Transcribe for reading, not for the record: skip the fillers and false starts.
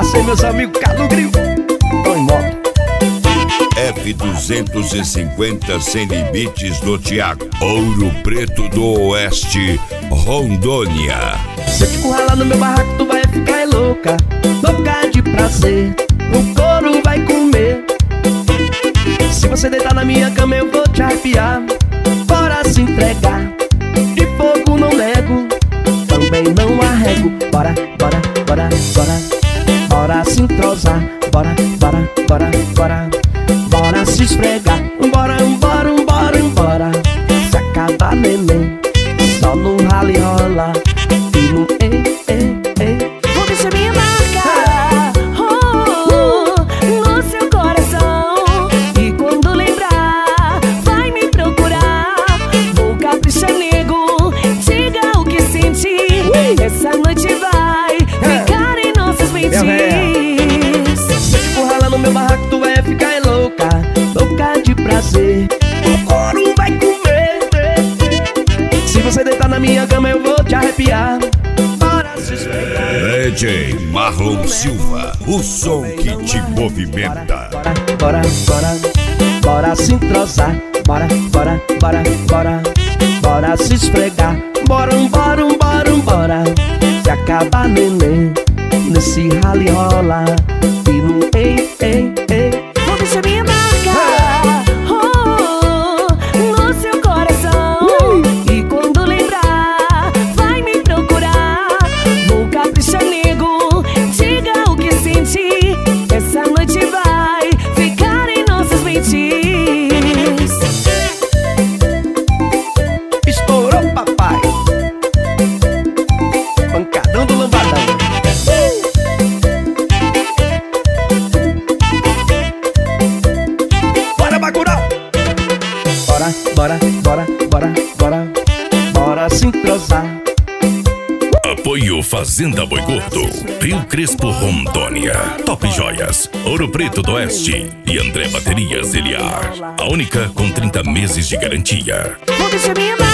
você, meus amigos, Calugrio, tô em moto. F250 Sem Limites do Thiago, Ouro Preto do Oeste, Rondônia. Se eu te curralar no meu barraco, tu vai ficar louca, louca de prazer, o couro vai comer. Se você deitar na minha cama eu vou te arrepiar. Bora se entregar, de fogo não nego, também não arrego. Bora, bora, bora, bora, bora se entrosar. Bora, bora, bora, bora, bora se esfregar. Bora, bora, bora, bora, se acabar neném, só no rala e rola e no Vou deixar minha marca no seu coração, e quando lembrar vai me procurar. Vou caprichar, nego, diga o que senti. Essa noite vai ficar em nossas mentes. Se eu te curralar no meu barraco tu vai ficar louca, louca de prazer, o couro vai comer. Se você deitar na minha cama eu vou te arrepiar. Bora se esfregar. DJ Marlon Silva, o som que te movimenta. Bora, bora, bora se entrosar. Bora, bora, bora, bora, bora se esfregar. Bora, bora, bora, bora, se acabar neném, nesse rala e rola e no Vou deixar minha marca no seu coração, e quando lembrar vai me procurar. Vou caprichar, nego, diga o que senti. Essa noite vai ficar em nossas mentes. Estourou, papai, pancadão do lambadão. Bora, Bacurau! Bora, bora, bora, bora, bora, bora se entrosar. Apoio Fazenda Boi Gordo, Rio Crespo, Rondônia, Top Joias, Ouro Preto do Oeste e André Baterias Eliar, a única com 30 meses de garantia. Vou deixar minha marca